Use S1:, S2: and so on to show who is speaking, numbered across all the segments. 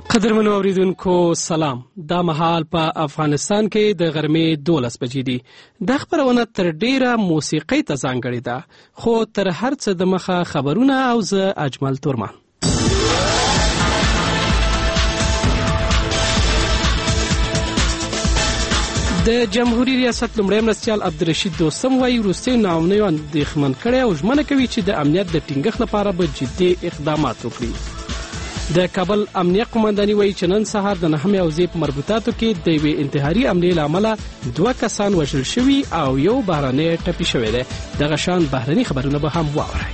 S1: قدرمنو اوریدونکو سلام. دا مهال په افغانستان کې د غرمې 12 بجې دي. د خبرونه تر ډیره موسیقي ته ځانګړې ده، خو تر هر څه د مخه خبرونه او زه اجمل تورمان. د جمهوریت ریاست لومړی مرستیال عبدالرشید دوستم وايي وروستي ناامنیو اندېښمن کړي او ژمنه کوي چې د امنیت د ټینګښت لپاره به جدي اقدامات وکړي. د کابل امنیه قومنداني وايي چې نن سهار د 9 حوزې په مربوطاتو کې د یوې انتحاري حملې له امله 2 کسان وژل شوي او یو بهرنی ټپي شوی دی. دغه شان بهرني خبرونه به هم واورئ.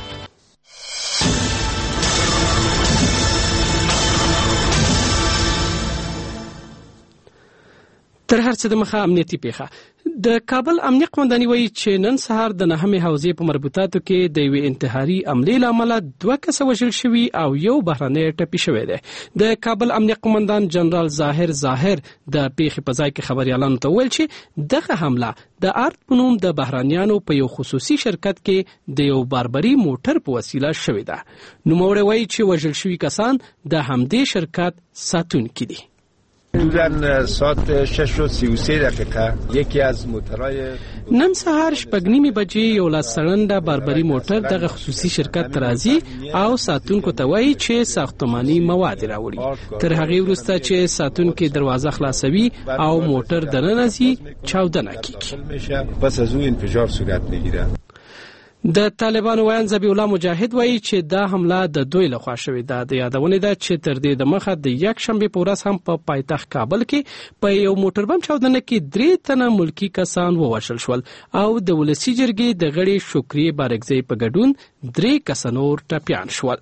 S1: تر هر څه د مخه امنیتي پیښه. د کابل امنیه قومنداني وايي چې نن سهار د 9 حوزې په مربوطاتو کې د یوې انتحاري حملې له امله 2 کسه وژل شوي او یو بهرنی ټپي شوی دی. د کابل امنیه قومندان جنرال ظاهر د پیښې په ځای کې خبريالانو ته ویل چې دغه حمله د آرت په نوم د بهرانيانو په یو خصوصي شرکت کې د یو باربري موټر په وسیله شوې ده. نوموړی وايي چې وژل شوي کسان د همدې شرکت ساتونکي دي.
S2: حدوداً ساعت 6:33 یکی از موترهای
S1: نن سهار 6:30 بجې یو لاسرنده باربري موټر دغه خصوصي شرکت ترازی او ساتونکو ته وایي چې ساختماني مواد راوړي. تر هغه وروسته چې ساتونکو دروازه خلاصوي او موټر دننه ځي چاودنه کیږي.
S2: پس از اون انفجار صورت میگیره.
S1: د طالبانو ویان ذبیح الله مجاهد وایي چې دا حمله د دوی لخوا شوې ده. د یادونې ده چې تر دې د مخه د یک شنبه په ورځ هم په پایتخت کابل کې په یو موټر بم چاودنه کې 3 تنه ملکی کسان ووژل شول او د ولسی جرګې د غړي شکرې بارګزی په ګډون 3 کسانور ټپیان شول.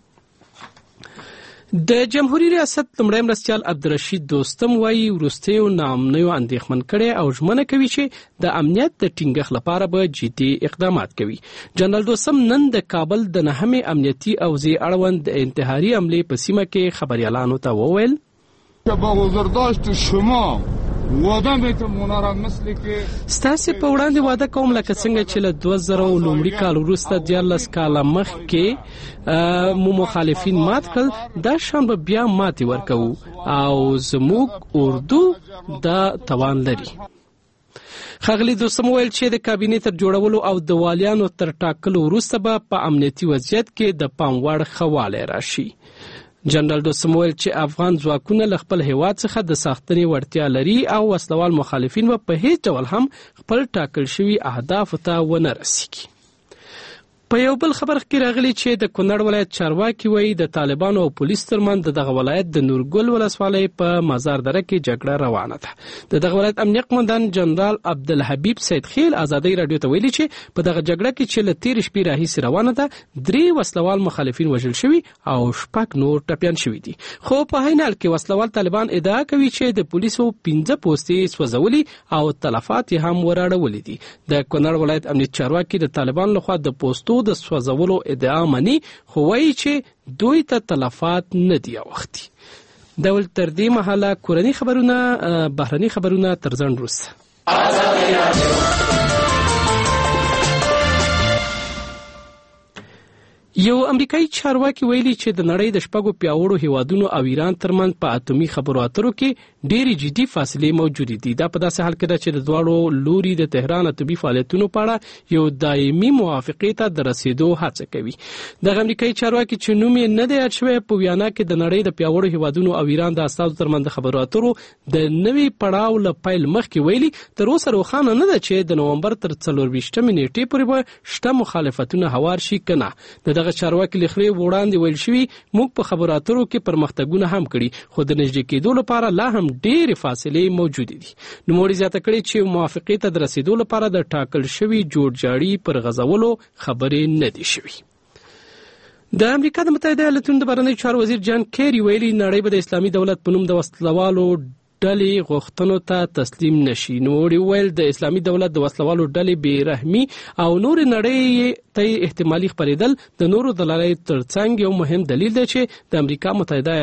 S1: د جمهوریت ریاست لومړی مرستیال عبدالرشید دوستم وايي وروستیو ناامنیو اندېښمن کړي او ژمنه کوي چې د امنیت د ټینګښت لپاره به جدي اقدامات کوي. جنرال دوستم نن د کابل د 9 امنیتي حوزې اړوند د انتحاري حملې په سیمه کې خبريالانو ته وویل
S3: که با حضورداشت شما وعده میتم اونا را مثل که
S1: ستاسو په وړاندې وعده کوم لکه څنګه چې له 2000 لومړي کال وروسته 14 کاله مخکې مو مخالفین مات کړل، دا شان به بیا ماتې ورکوو او زموږ اردو دا توان لري. خغلی دوستم ویل چې د کابینې تر جوړولو او د والیانو تر ټاکلو وروسته به په امنیتي وضعیت کې د پام وړ خواله راشي. جنرال دوستم ویل چې افغان ځواکونه له خپل هیواد څخه د ساختنې وړتیا لري او وسلوال مخالفین په هیڅ ډول هم خپل ټاکل شوي اهداف ته ونه رسیږي. په یو بل خبر کې راغلی چې د کونړ ولایت چارواکي وایي د طالبانو او پولیس ترمنځ دغه ولایت د نورګل ولسوالۍ په مزار دره کې جګړه روانه ده. دغه ولایت امنیه قومندان جنرال عبدالحبیب سیدخیل ازادۍ رادیو ته ویلي چې په دغه جګړه کې چې له 13 شپې راهیسې روانه ده 3 وسلوال مخالفین وژل شوي او 6 نور ټپیان شوي دي. خو په هین حال کې وسلوال طالبان ادعا کوي چې د پولیسو 15 پوستې سوځولي او تلفات هم وراړولې دي. د کونړ ولایت امنیت چارواکي د طالبان لخوا د پوستو د سوځولو ادعا مني، خو وایي چې دوی ته تلفات نه دي اوختي. ډول تر دې مهاله کورني خبرونه بهرني خبرونه تر ځان روسه. یو امریکایي چارواکي ویلي چې د نړۍ د 6 پیاوړو هیوادونو او ایران ترمنځ په اتومي خبرو اترو کې ډېری جدي فاصلې موجود دي. دا په داسې حال کې ده چې د دواړو لوري د تهران اتومي فعالیتونو په اړه یو دایمي موافقې ته د رسیدو هڅه کوي. د امریکایي چارواکي چې نوم یې نه دی یاد شوی په وینا کې د نړۍ د پیاوړو هیوادونو او ایران د استازو ترمنځ د خبرو اترو د نوي پړاو له پیل مخکې ویلي تر اوسه روښانه نه ده چې د نومبر تر 24 نیټې پورې به شته مخالفتونه هوار شي کنه. دغه چارواکي لخوا وړاندې ویل شوی موږ په خبرو اترو کې پرمختګونه هم کړي، خو د نږدې کېدو لپاره لا هم ډېرې فاصلې موجود دي. نوموړي زیاته کړې چې موافقې ته د رسیدو لپاره د ټاکل شوي جوړجاړي پر غځولو خبرې نه دي شوي. د امریکا د متحده ایالاتونو د بهرنیو چارو وزیر جان کیری ویلي نړۍ به د اسلامي دولت په نوم د وسلوالو ډلې غوښتنو ته تسلیم نشي. نوموړي ویل د اسلامي دولت د وسلوالو ډلې بې رحمي او نور نړۍ ته احتمالي خپرېدل د نورو دلایلو ترڅنګ یو مهم دلیل دی چې د امریکا متحده ایالات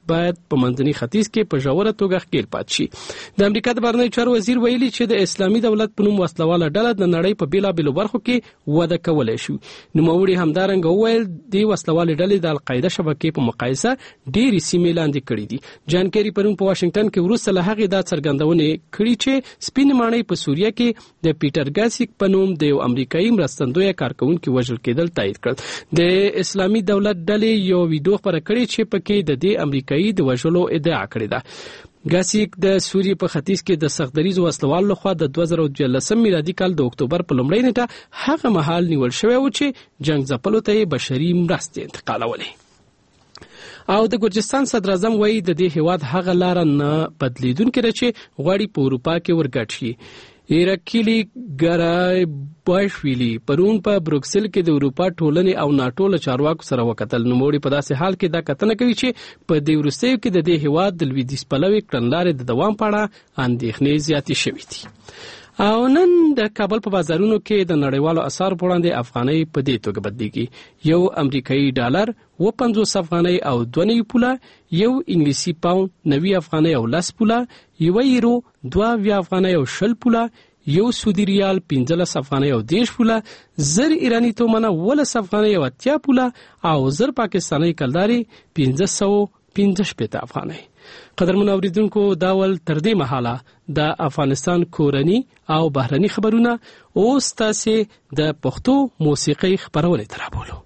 S1: باید په منځني ختیځ کې په ژوره توګه ښکېل پاتې شي. د امریکا د بهرنیو چارو وزیر ویلي چې د اسلامي دولت په نوم وسلواله ډله د نړۍ په بیلابېلو برخو کې وده کولی شي. نوموړي همدارنګه وویل د وسلوالې ډلې د القاعده شبکې په مقایسه ډېرې سیمې لاندې کړي دي. جان کیری پرون په واشنگټن کې وروسته له هغې دا څرګندونې کړي چې سپینې ماڼۍ په سوریه کې د پیټر ګاسیک په نوم د یو امریکایي مرستندویه کارکونکي وژل کېدل تایید کړل. د اسلامي دولت ډلې یو ویډیو خپره کړې چې پکې د دې امریکایي د وژلو ادعا کړې ده. ګاسیک د سوریې په ختیځ کې د سختدریزو وسلوالو لخوا د 2014 میلادي کال د اکتوبر په لومړۍ نیټه هغه مهال نیول شوی و چې جنگ ځپلو ته یې بشري مرستې انتقالولې. او د ګرجستان صدر اعظم وایي د دې هیواد هغه لار نه بدلیدونکې ده چې غواړي په اروپا کې ورګډ شي. ایرکیلی ګرایباشویلی پرون په بروکسل کې د اروپا ټولنې او ناټو له چارواکو سره وکتل. نوموړي په داسې حال کې دا کتنه کوي چې په دې وروستیو کې د دې هیواد د لویدیځ پلوي کړنلارې د دوام په اړه اندېښنې زیاتې شوې دي. او نن د کابل په بازارونو کې د نړیوالو اسعارو په وړاندې افغانۍ په دې توګه بدلیږي. یو امریکایي ډالر 50 افغانۍ او 2 پوله، یو انګلیسي پاوند 90 افغانۍ او 10 پوله، یو یورو 2 افغانۍ او 20 پوله، یو سعودي ریال 15 افغانۍ او 10 پوله، زر ایرانی تومنه 18 افغانۍ او 80 پوله او زر پاکستاني کلداري 515 افغانۍ. قدرمن اوریدونکو دا ول تر دې مهاله د افغانستان کورنی او بهرنی خبرونه اوس تاسو د پښتو موسیقي خبرونه ترابولو.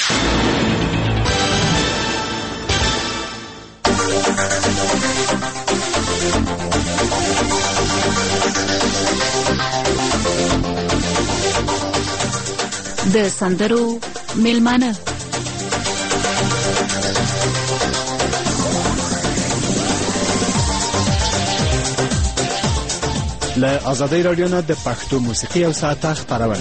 S4: د سندرو میلمانه
S5: له آزادۍ رادیو نه د پښتو موسیقي او ساعته خبرونه.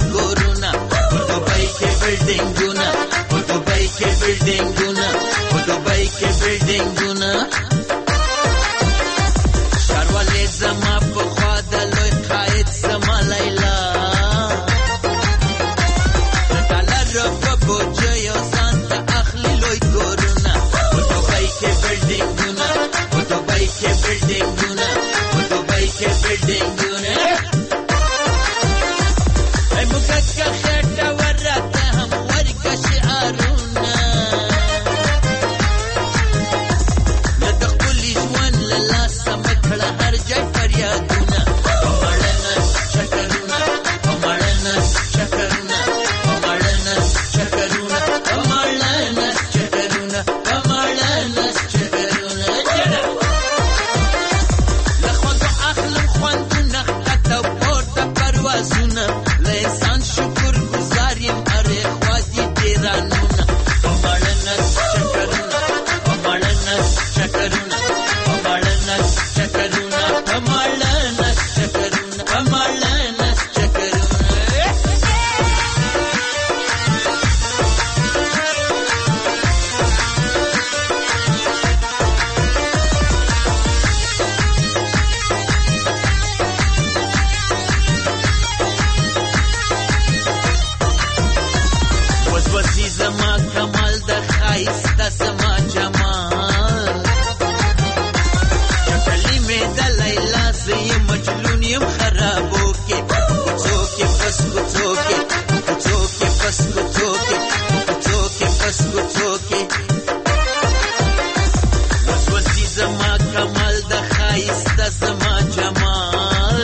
S6: buildinguna, بوجه و سانت اخلی لوی کرونا دوبای که بلدینگونه دوبای که بلدینگونه دوبای که بلدینگونه ای موگه که خیرده ورده هم ورگه شعارونا ندخلی جوان للاسه مکړه هر جای فریادونه مړنه چکرونه مړنه چکرونه مړنه چکرونه مړنه چکرونه مړنه چکرونه لخوند اخلم خوندونه خطه پورته پروازونه لانسان شکر گزاریم اره خوادی دیرانونه مړنه چکرونه مړنه چکرونه مړنه چکرونه مړنه چکرونه مړنه چکرونه وسوسې زما کمال د ښایسته زما جمال چټلي مې د لیلا زه یم مجنون یم خرابو کې کوڅو کې پس کوڅو کې کوڅو کې پس کوڅو کې کوڅو کې پس کوڅو کې وسوسې زما کمال د ښایسته زما جمال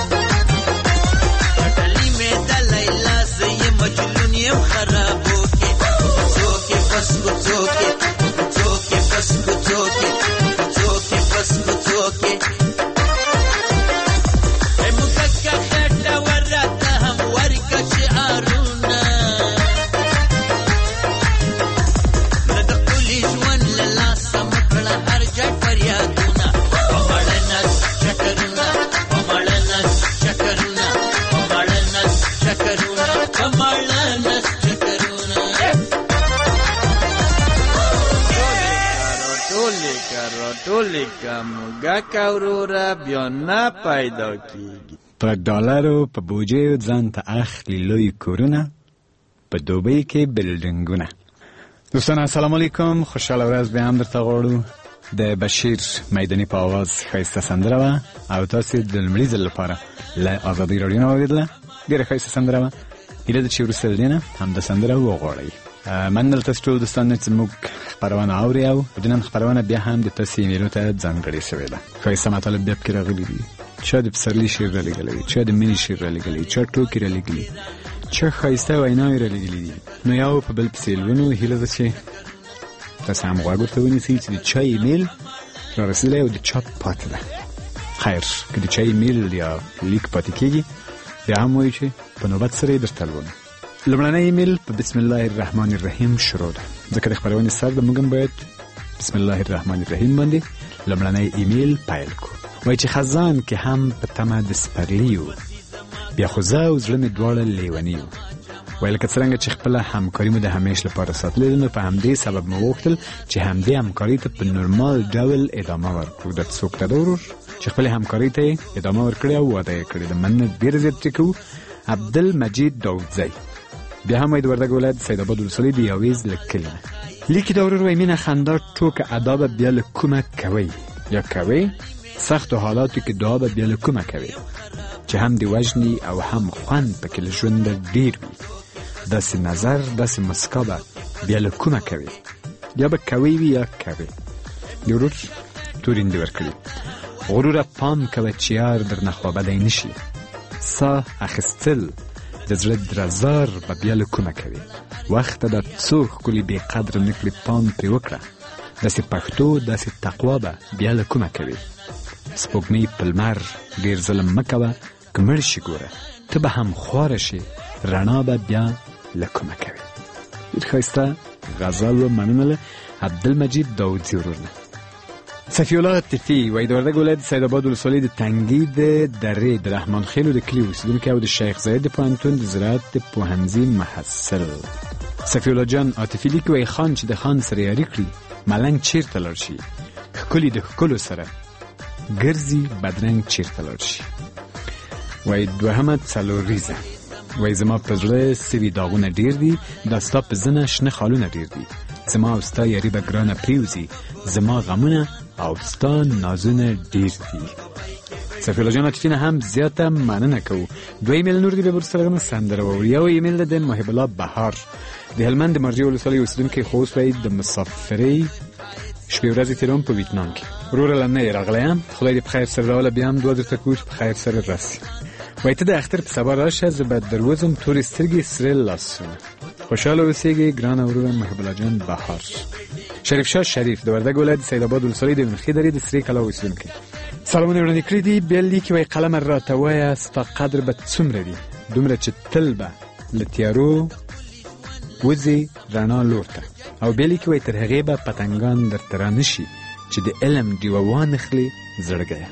S6: چټلي مې د لیلا زه یم مجنون یم خرابو کې کوڅو کې پس کوڅو کې کوڅو کې پس کوڅو کې کوڅو کې پس کوڅو کې ای موږه که خټه ورته هم ورکه شعارونه نه د ښکلي ژوند له لاسه مکړه هر جای فریادونه مړنه چکرونه مړنه چکرونه مړنه چکرونه مړنه چکرونه ټولې کا موږه کا ورورا بیا نه پیدا کیږي
S5: په ډالرو په بوجیو ځان ته اخلي لوی کورونه په دوبۍ کې بلډینګونه. دوستان السلام علیکم، خوشحاله ورځ به هم درته غواړو. د بشیر میداني په آواز ښایسته سندره وه او تاسې د لومړي ځل لپاره له ازادۍ راډیو نه واورېدله. ډېره ښایسته سندره وه. هیله ده چې وروسته له دې نه همدا سندره وغواړئ. مننه تاسو ټول دوستان چې موږ خپرونه اوري او د نن خپرونه بیا هم د تاسو ایمیلو ته ځانګړې شوې ده. ښایسته مطالب بیا پکې راغلي دي. چا د پسرلي شعر رالیږلی، چا د مینې شعر رالیږلی، چا ټوکې رالیږلي، چا ښایسته ویناوې رالیږلي دي. نو یو په بل پسې لولو. هیله ده چې تاسو هم غوږ ورته ونیسئ چې د چا ایمیل رارسېدلی او د چا پاتې ده. خیر، که د چا ایمیل یا لیک پاتې کېږي بیا هم وایي چې په نوبت سره یې درته لولو. لومړنی ایمیل په بسم الله الرحمن الرحیم شروع ده، ځکه د خپرونې سر د موږ هم باید بسم الله الرحمن الرحیم باندې لومړنی ایمیل پیل کو. وایي چې خزان کې هم په تمه د سپرلي و، بیا خو زه او زړه مې دواړه لیوني و. وایي لکه څرنګه چې خپله همکاري مو د همیش لپاره ساتلې ده، نو په همدې سبب مو وغوښتل چې همدې همکاري ته په نورمال ډول ادامه ورکړو. دا څوک ته ده ورور چې خپلې همکارۍ ته یې ادامه ورکړې او واده یې کړې. د مننه ډېر زیات پرې کوو. عبدالمجید داودزی. بیا هم وایي د وردګ ولایت د سیدآباد ولسوالۍ د یاویز له کلي نه لیکي. دا ورور وایي مینه خندا ټوکه ادا به بیا له کومه کوئ یا کوئ، سختو حالاتو کې دعا به بیا له کومه کوئ چې هم د وژني او هم خوند پکې له ژونده ډېر وي. داسې نظر داسې مسکا به بیا له کومه کوئ، یا به کوئ وي یا کوئ. د ورور تورین دې ورکړي. غروره پام کوه چې یار درنه خوابدی نشي، ساه اخیستل د زړه درزار به بیا له کومه کوي. وخت د څو ښکلي بې قدره نه کړي، پام پرې وکړه. داسې پښتو داسې تقوا به بیا له کومه کوي. سپوږمۍ په لمر ډېر ظلم مه کوه، که مړ شي ګوره ته به هم خواره شي، رڼا به بیا له کومه کوي. ډېر ښایسته غزل و. مننه له عبدالمجید داودزي ورور نه. صفی الله عاطفي وایي د وردګ ولایت د سیدآباد ولسوالۍ د تنګي د درې د رحمان خیلو د کلي اوسېدونکی او د شیخ زاید د پوهنتون د زراعت د پوهنځي محصل. صفی الله جان عاطفي لیکي وایي خان چې د خان سره یاري کړي، ملنګ چیرته لاړ شي، ښکلي د ښکلو سره ګرځي، بدرنګ چیرته لاړ شي. وایي دوهمه څلوریزه وای زما په زړه سوي داغونه ډیر دي، دا ستا په زنه شنه خالونه ډیر دي. زما او ستا یاري به ګرانه پریوزي، زما غمونه او ستا نازونه ډیر دي. صفی الله جان عاطفي نه هم زیاته مننه کوو. 2 ایمیل نور دی به ورسره سندره واوري. یو ایمیل د محب الله بهار د هلمند د مرجع ولسوالۍ اوسیدونکی خو اوس وایي د مسافرۍ شپې ورځې تېروم په ویتنام کې. وروره له نه یې راغلی یم، خدای دې په خیر سره راوله، بیا هم دعا درته کوو چې په خیر سره راسي. وایي ته د اختر په سبا راشه، زه به دروځم تورې سترګې سره لاسونه. خوشحاله اوسېږئ ګرانه وروره محب الله جان بهار. شریف شاه شریف د وردګ ولایت سید آباد ولسوالۍ د ونخې درې د سرې کلا اوسیدونکی سلامونه وړاندې کړي دي. بیا لیکي وایي قلمه راته وایه ستا قدر به څومره وي، دومره چې تل به له تیارو وځې رڼا لور ته. او بیا لیکي وایي تر هغې به پتنګان درته رانشي چې د علم ډیوه وانخلي زړګیه.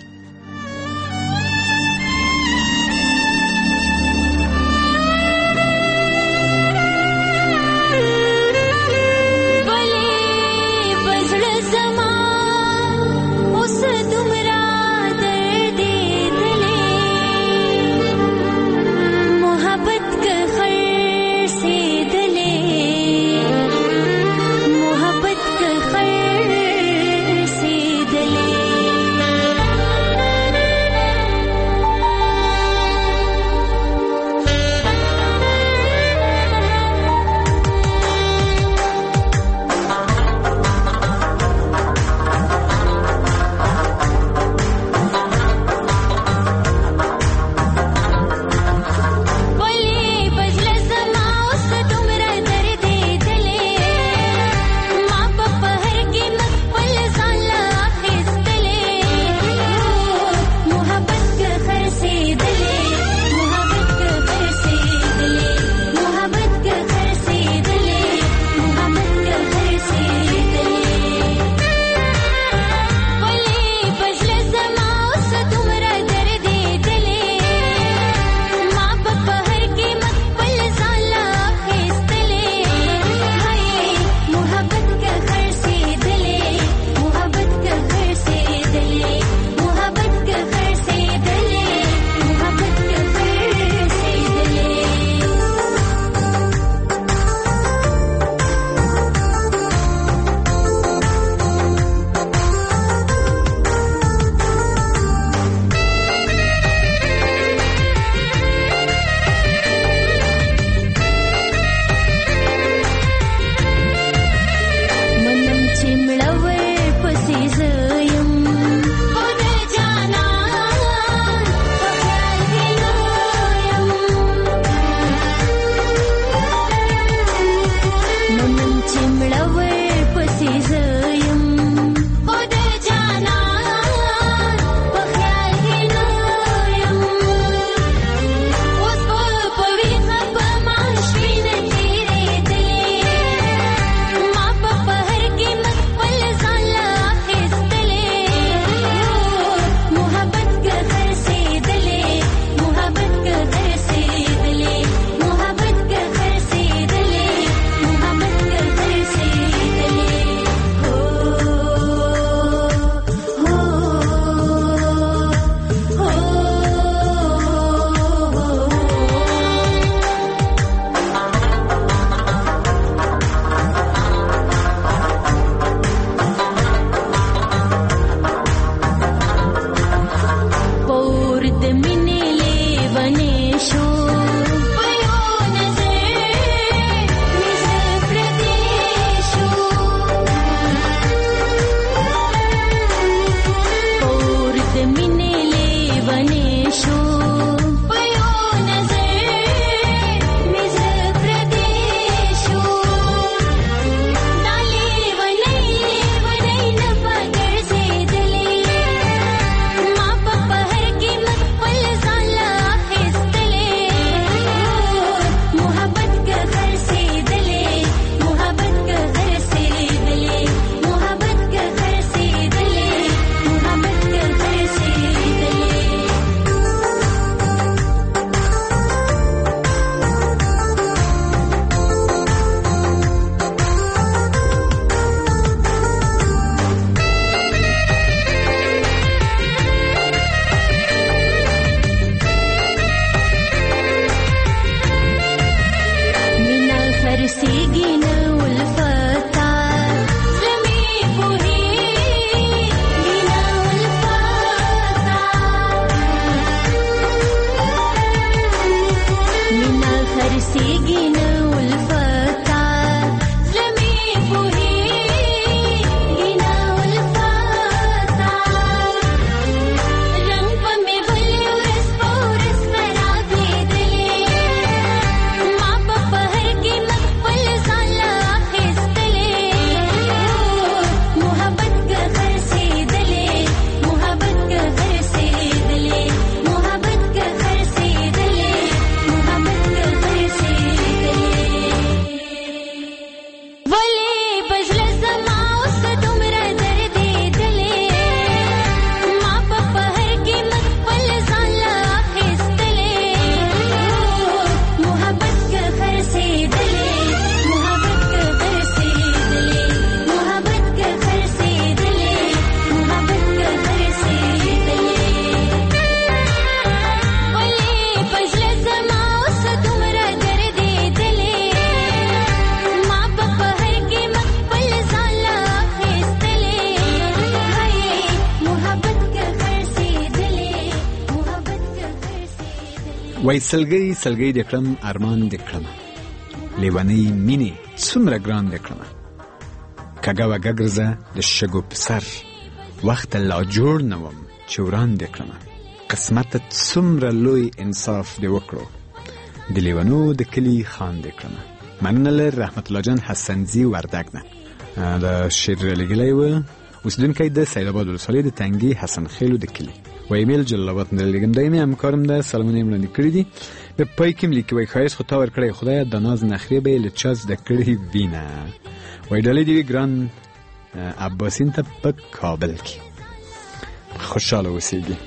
S5: وای سلګي سلګي د کړم ارمان د کړم لیوانی مینی څومره ګران د کړم کګه وګه ګرځه د شګو په سر وخت لا جوړ نوم چې وران د کړم قسمت څومره لوی انصاف دی وکړو د لیوانو د کلی خان د کړم مننه رحمت الله جان حسنزی وردګ نه دا شعر لګلای و اوسیدونکی د سیدآباد ولسوالۍ د تنگي حسن خیلو د کلی و ایمیل جلالات نه لګم دایمي همکارم ده سلامونه وړاندې کړی دي په پای کې لیکي وای خایس خو تا ور کړی خدای د ناز نخری به لچاز د کړی وینا وای ډلې دی ګران عباسین ته په کابل کې خوشاله اوسېږي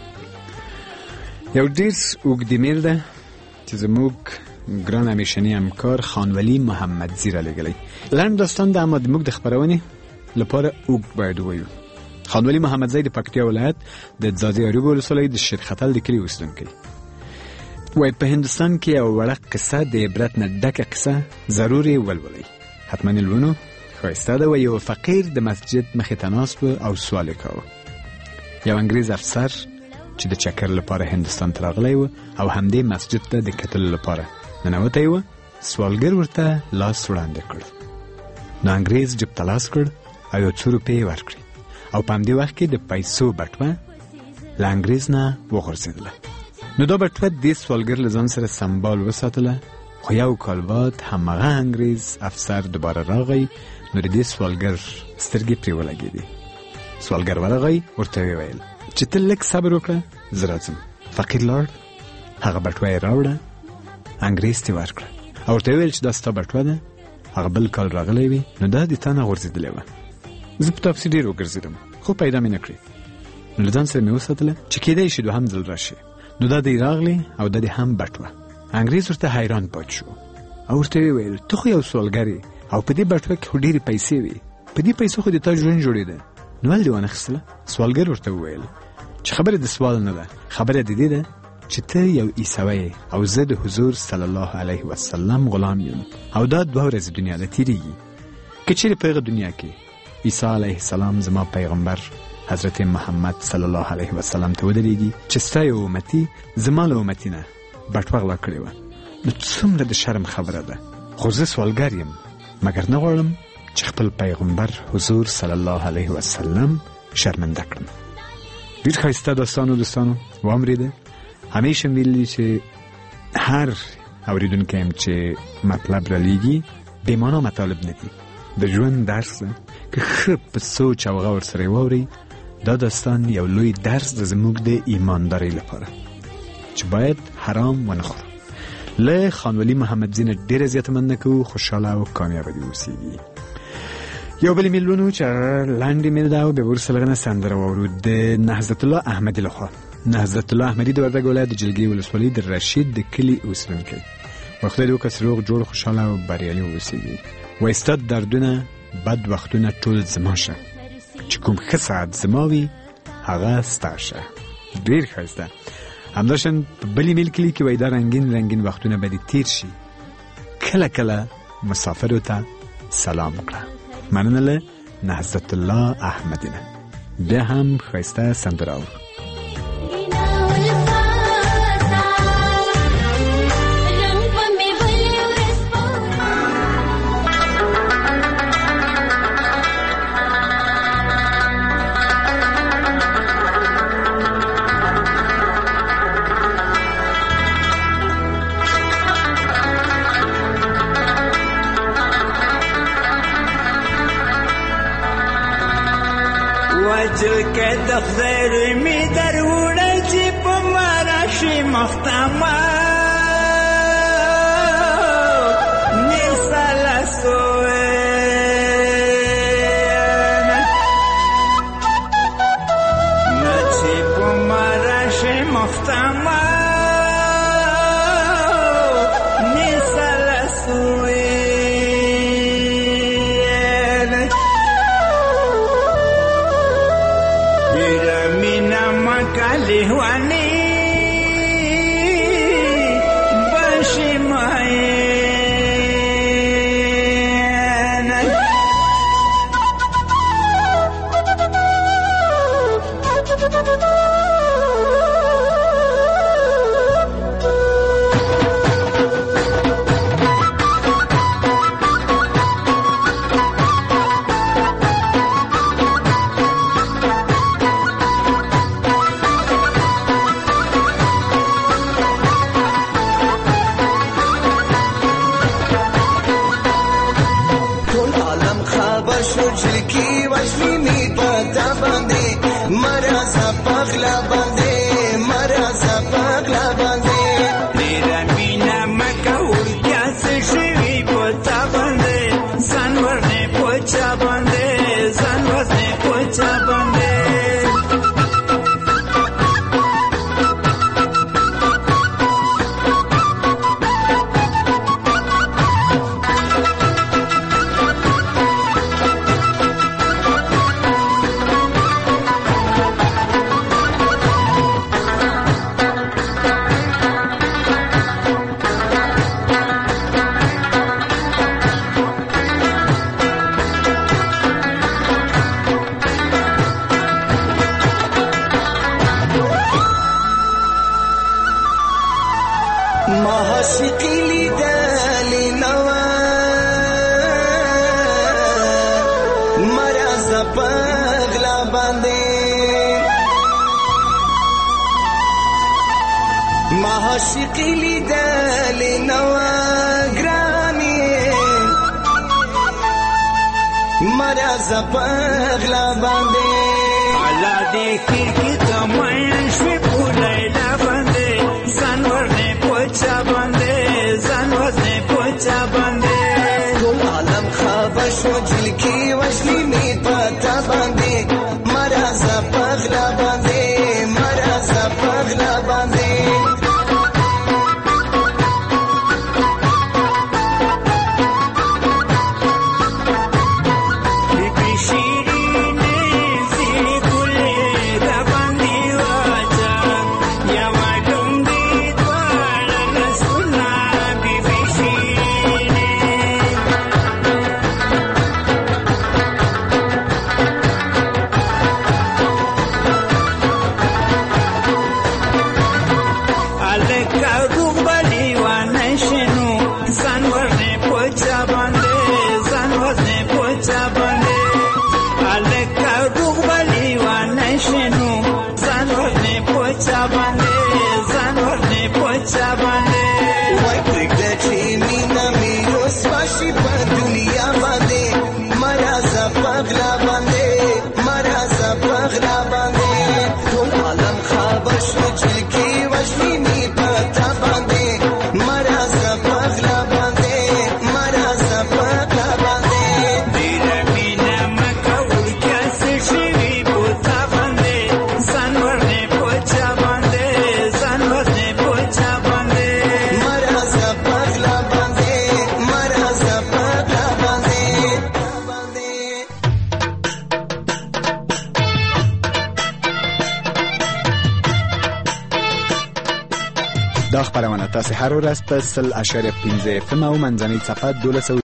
S5: یو ډیر اوږد ایمیل ده چې زموږ ګران همیشنی همکار خانولی محمد زیرا لګلی لنډ داستان د احمد موږ د خبرونه لپاره اوږد باید وایو خانولی محمد زی د پکتیا ولایت د ځاځي اریوب ولسوالۍ د شیرختل د کلي اوسیدونکی وای په هندستان کې یو وړه قصه د عبرت نه ډکه قصه ضروري ولولئ حتما لولو ښایسته ده و یو فقیر د مسجد مخې ته ناست و او سوال یې کاوه یو انګریز افسر چې د چکر لپاره هندستان ته راغلی و او همدې مسجد ته د کتلو لپاره ننوتی و سوالګر ورته لاس وړاندې کړ نو انګریز جیب ته لاس کړ او یو څو روپۍ ورکړې او په همدې وخت کې د پیسو بټوه له انګریز نه وغورځېدله نو دا بټوه دې سوالګر له ځان سره سمبال وساتله خو یو کال بعد همغه انګریز افسر دوباره راغی نو د دې سوالګر سترګې پرې ولګېدې سوالګر ورغی ورته وویل چې ته لږ صبر وکړه زه راځم فقیر لاړ هغه بټوه یې راوړه انګریز ته ورکړه او ورته ویل چې دا ستا بټوه ده هغه بل کال راغلی وي نو دا د تا نه غورځېدلې وه زه په تاپسې ډېر وګرځېدم خو پیدا مې نه کړې نو له ځان سره مې وساتله چې کېدی شي دوهم ځل راشي نو دا دی راغلی او دا دی هم بټوه انګریز ورته حیران پات شو او ورته ویل ته خو یو سوالګر یې او په دې بټوه کې خو ډېرې پیسې وي په دې پیسو خو د تا ژوند جوړېده نو ولې دې وانخیستله سوالګر ورته وویل چې خبره د سوال نه ده خبره د دې ده چې ته یو عیسوی او زه د حضور صلی الله علیه وسلم غلام یم او دا 2 ورځې دنیا ده تیریږي که چیرې په هغه دنیا کې عیسی علیه السلام زما پیغمبر حضرت محمد صلی الله علیه وسلم ته ودرېږي چې ستا یو امتي زما له امتي نه بټوه غلا کړې وه نو څومره د شرم خبره ده خو زه سوالګر یم مګر نه غواړم چې خپل پیغمبر حضور صلی الله علیه وسلم شرمنده کړم ډېر ښایسته داستان و دوستانو واورېده همیشه ویلي چې هر اوریدونکی هم چې مطلب را لیږي بېمانا مطالب نه دي د ژوند درس ده که ښه په سوچ او غور سره یې واورئ دا داستان یو لوی درس ده زموږ د ایماندارۍ لپاره چې باید حرام ونه خورو له خانولی محمد زی نه ډېره زیاته مننه کوو خوشحاله او کامیابه دې اوسېږي یو بل ایمیل ونو چې لنډ ایمیل ده او بیا به وروسته له هغه نه سندره واورو د نهضت الله احمدي لخوا نهضت الله احمدي د وردګ ولایت د جلګۍ ولسوالۍ د رشید د کلي اوسیدونکی وایي خدای دې وکړه چې روغ جوړ خوشحاله او بریالي واوسېږي وایي ستا دردونه بد وختونه ټول زما شه چې کوم ښه ساعت زما وي هغه ستا شه ډېر ښایسته همداشان په بل ایمیل کې لیکي وایي دا رنګین رنګین وختونه به دې تېر شي کله کله مسافرو ته سلام کړه مننه له نهضت الله احمدي نه بیا هم ښایسته سندره اورو
S6: که د خیر می در وړه چې په مراشي مختمه مثال سوین نه چې په مراشي مختمه مثال سوین لهواني باشي معينك پغلا باندې ما عاشقی لیدلې نو ګرانې مرا ز پغلا باندې
S7: الله دې کړي ته مې شوي پولای لا باندې ځان ورنه پوچا باندې ځان ورنه پوچا باندې
S6: ټول عالم خبر شو جلکی وشلی می پتا باندې مرا ز پغلا باندې مرا ز پغلا باندې
S5: دا خبرونه تاسو هر ورځ په 100.15 FM او منځنۍ صفحه 12